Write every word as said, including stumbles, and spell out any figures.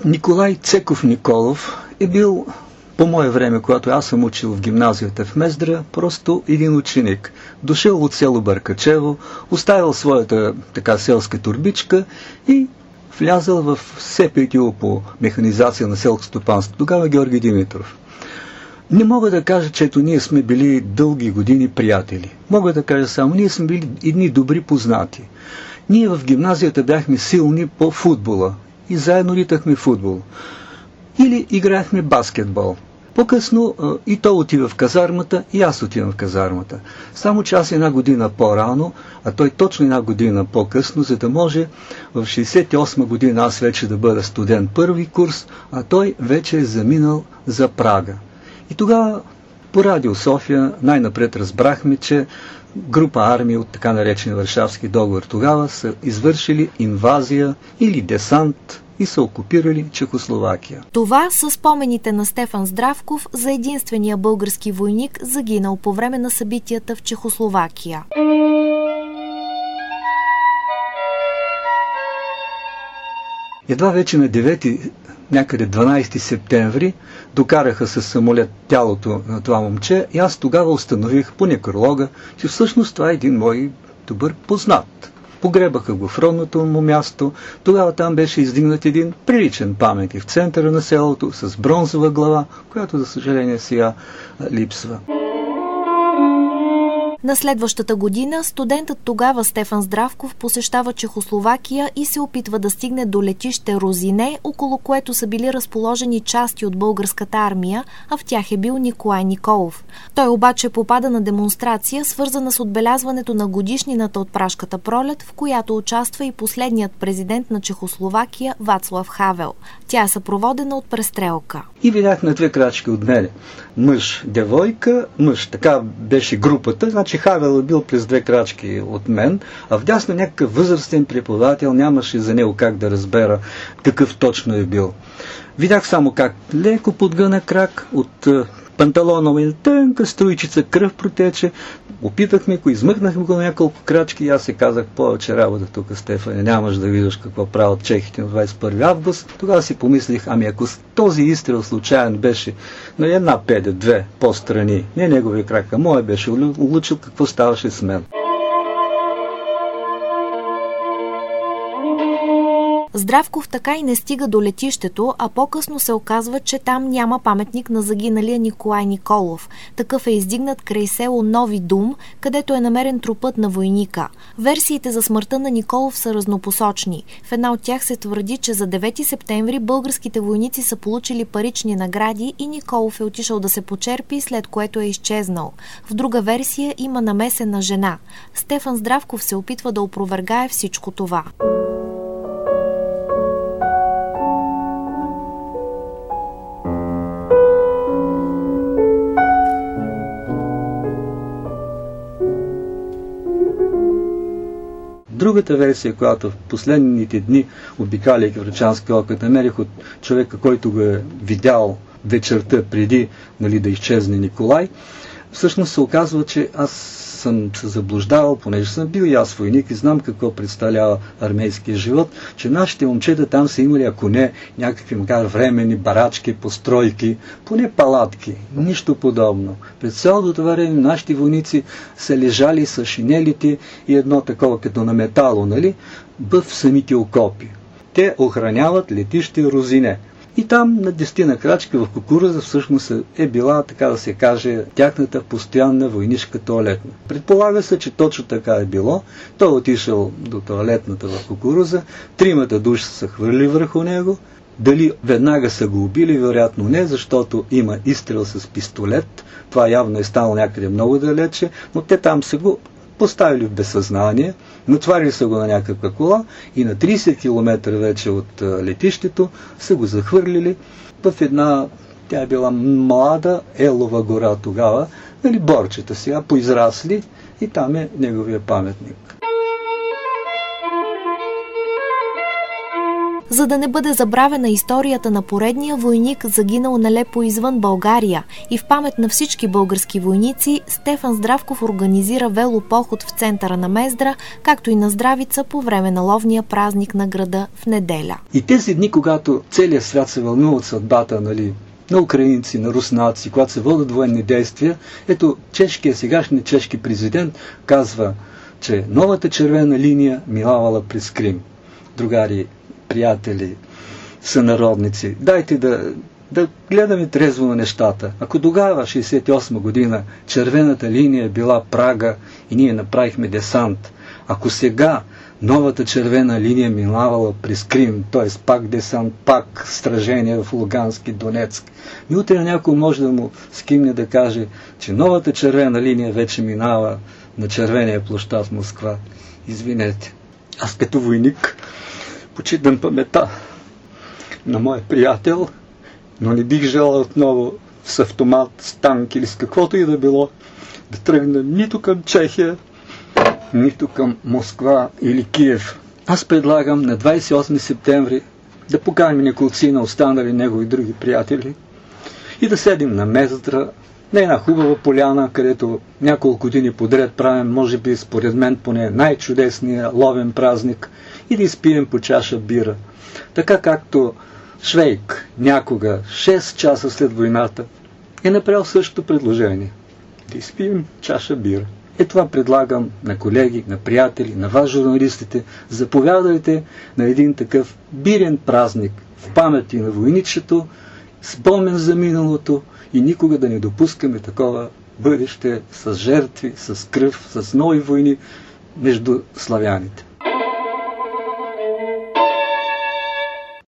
Николай Цеков Николов е бил, по мое време, когато аз съм учил в гимназията в Мездра, просто един ученик. Дошъл от село Бъркачево, оставил своята така селска турбичка и влязъл в СПТУ по механизация на селско стопанство. Тогава Георги Димитров. Не мога да кажа, че ето ние сме били дълги години приятели. Мога да кажа само, ние сме били едни добри познати. Ние в гимназията бяхме силни по футбола и заедно ритахме футбол. Или играехме баскетбол. По-късно и той отива в казармата, и аз отивам в казармата. Само че аз една година по-рано, а той точно една година по-късно, за да може в шейсет и осма година аз вече да бъда студент първи курс, а той вече е заминал за Прага. И тогава по Радио София най-напред разбрахме, че група армии от така наречен Варшавски договор тогава са извършили инвазия или десант и са окупирали Чехословакия. Това са спомените на Стефан Здравков за единствения български войник, загинал по време на събитията в Чехословакия. Едва вече на девети, някъде дванадесети септември, докараха със самолет тялото на това момче и аз тогава установих по некролога, че всъщност това е един мой добър познат. Погребаха го в родното му място. Тогава там беше издигнат един приличен паметник в центъра на селото с бронзова глава, която за съжаление сега липсва. На следващата година студентът тогава Стефан Здравков посещава Чехословакия и се опитва да стигне до летище Розине, около което са били разположени части от българската армия, а в тях е бил Николай Николов. Той обаче попада на демонстрация, свързана с отбелязването на годишнината от Пражката пролет, в която участва и последният президент на Чехословакия Вацлав Хавел. Тя е съпроводена от престрелка. И видях на две крачки от мене. Мъж, девойка, мъж. Така беше групата. Значи Хавел е бил през две крачки от мен, а вдясно някакъв възрастен преподавател, нямаше за него как да разбера какъв точно е бил. Видях само как леко подгъна крак от панталона и тънка струйчица кръв протече. Опитахме го, измъкнахме го на няколко крачки и аз се казах, повече работа тук, Стефане, нямаш да виждаш какво правят чехите на двадесет и първи август. Тогава си помислих, ами ако този изстрел случайен беше на една педе, две по-страни, не неговия крак, а моя беше улучил, какво ставаше с мен. Здравков така и не стига до летището, а по-късно се оказва, че там няма паметник на загиналия Николай Николов. Такъв е издигнат край село Нови Дум, където е намерен трупът на войника. Версиите за смъртта на Николов са разнопосочни. В една от тях се твърди, че за девети септември българските войници са получили парични награди и Николов е отишъл да се почерпи, след което е изчезнал. В друга версия има намесена жена. Стефан Здравков се опитва да опровергае всичко това. Другата версия, която в последните дни, обикаляйки Врачански окът, намерих от човека, който го е видял вечерта преди, нали, да изчезне Николай, всъщност се оказва, че аз съм се заблуждавал, понеже съм бил и аз войник и знам какво представлява армейския живот, че нашите момчета там са имали, ако не някакви макар временни барачки, постройки, поне палатки, нищо подобно. През цялото това време нашите войници са лежали с шинелите и едно такова като на метало, нали, в самите окопи. Те охраняват летище Розине. И там на десетина крачки в кукуруза всъщност е била, така да се каже, тяхната постоянна войнишка тоалетна. Предполага се, че точно така е било. Той отишъл до тоалетната в кукуруза, тримата души са хвърли върху него. Дали веднага са го убили? Вероятно не, защото има изстрел с пистолет. Това явно е станало някъде много далече, но те там са го поставили в безсъзнание, натварили са го на някаква кола и на тридесет километра вече от летището са го захвърлили в една, тя е била млада елова гора тогава, нали, борчета сега поизрасли и там е неговия паметник. за да не бъде забравена историята на поредния войник, загинал нелепо извън България, и в памет на всички български войници, Стефан Здравков организира велопоход в центъра на Мездра, както и на Здравица по време на ловния празник на града в неделя. И тези дни, когато целият свят се вълнува от съдбата, нали, на украинци, на руснаци, когато се водят военни действия, ето чешкият, сегашният чешки президент казва, че новата червена линия минавала през Крим. Другари, приятели, сънародници, дайте да, да гледаме трезво на нещата. Ако тогава, шейсет и осма година, червената линия е била Прага и ние направихме десант, ако сега новата червена линия минавала през Крим, т.е. пак десант, пак сражение в Лугански, Донецк, и утре някой може да му скимне да каже, че новата червена линия вече минава на червения площад в Москва. Извинете, аз като войник почитам паметта на моя приятел, но не бих желал отново с автомат, с танк или с каквото и да било да тръгна нито към Чехия, нито към Москва или Киев. Аз предлагам на двадесет и осми септември да поканим неколци на останали негови други приятели и да седим на Мездра, на една хубава поляна, където няколко години подред правим, може би според мен поне най-чудесния ловен празник, и да изпием по чаша бира. Така както Швейк някога, шест часа след войната, е направил същото предложение. Да изпием чаша бира. Е, това предлагам на колеги, на приятели, на вас, журналистите. Заповядайте на един такъв бирен празник в памет и на войничето, спомен за миналото, и никога да не допускаме такова бъдеще с жертви, с кръв, с нови войни между славяните.